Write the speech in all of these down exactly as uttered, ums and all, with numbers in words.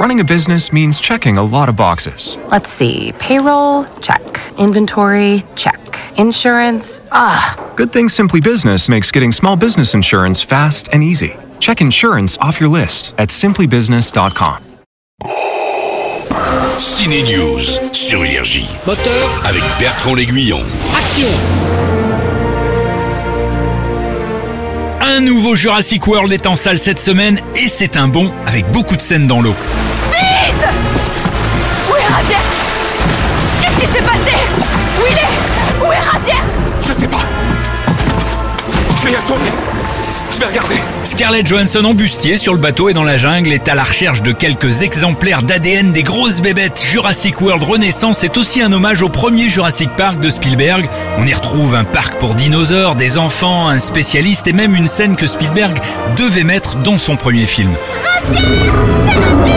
running a business means checking a lot of boxes. Let's see. Payroll? Check. Inventory? Check. Insurance? Ah. Good thing Simply Business makes getting small business insurance fast and easy. Check insurance off your list at simply business dot com. Ciné News sur Énergie. Moteur. Avec Bertrand L'Aiguillon. Action. Un nouveau Jurassic World est en salle cette semaine et c'est un bond avec beaucoup de scènes dans l'eau. Vite! Où est Javier? Qu'est-ce qui s'est passé? Où il est? Où est Javier? Je sais pas. Je vais y retourner. Je vais regarder. Scarlett Johansson en bustier sur le bateau et dans la jungle est à la recherche de quelques exemplaires d'A D N des grosses bébêtes. Jurassic World Renaissance est aussi un hommage au premier Jurassic Park de Spielberg. On y retrouve un parc pour dinosaures, des enfants, un spécialiste et même une scène que Spielberg devait mettre dans son premier film. Javier! C'est Javier!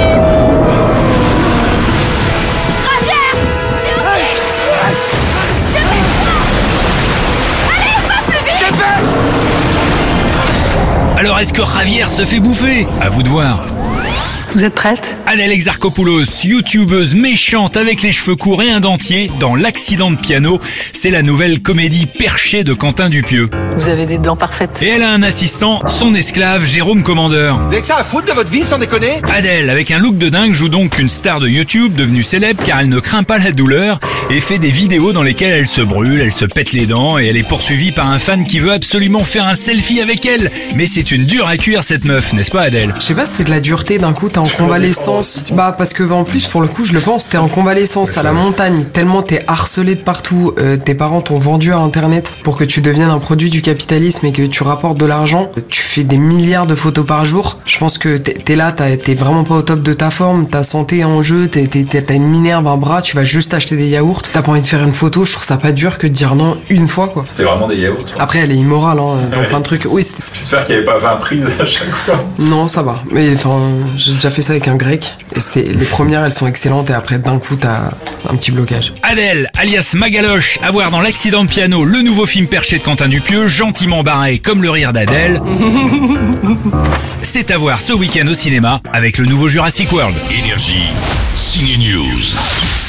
Javier! Dépêche! Dépêche-toi! Allez, va plus vite! Alors est-ce que Javier se fait bouffer? À vous de voir. Vous êtes prête? Adèle Exarchopoulos, youtubeuse méchante avec les cheveux courts et un dentier dans L'accident de piano. C'est la nouvelle comédie perchée de Quentin Dupieux. Vous avez des dents parfaites. Et elle a un assistant, son esclave Jérôme Commandeur. Vous avez que ça à foutre de votre vie, sans déconner? Adèle, avec un look de dingue, joue donc une star de YouTube devenue célèbre car elle ne craint pas la douleur et fait des vidéos dans lesquelles elle se brûle, elle se pète les dents et elle est poursuivie par un fan qui veut absolument faire un selfie avec elle. Mais c'est une dure à cuire cette meuf, n'est-ce pas Adèle? Je sais pas si c'est de la dureté, d'un coup t'es en convalescence. Bah parce que en plus pour le coup je le pense, t'es en convalescence à la montagne, tellement t'es harcelé de partout, euh, tes parents t'ont vendu à internet pour que tu deviennes un produit du capitalisme et que tu rapportes de l'argent, tu fais des milliards de photos par jour. Je pense que t'es, t'es là, t'as, t'es vraiment pas au top de ta forme, ta santé est en jeu, t'es, t'es, t'as une minerve, un bras, tu vas juste acheter des yaourts, t'as pas envie de faire une photo, je trouve ça pas dur que de dire non une fois quoi. C'était vraiment des yaourts. Après elle est immorale hein, dans ouais. plein de trucs. Oui, c'était... J'espère qu'il n'y avait pas vingt prises à chaque fois. Non ça va, mais enfin j'ai déjà fait ça avec un grec et c'était les premières elles sont excellentes et après d'un coup t'as un petit blocage. Adèle, alias Magaloche, à voir dans L'accident de piano, le nouveau film perché de Quentin Dupieux, gentiment barré comme le rire d'Adèle. C'est à voir ce week-end au cinéma avec le nouveau Jurassic World. Énergie, Ciné News.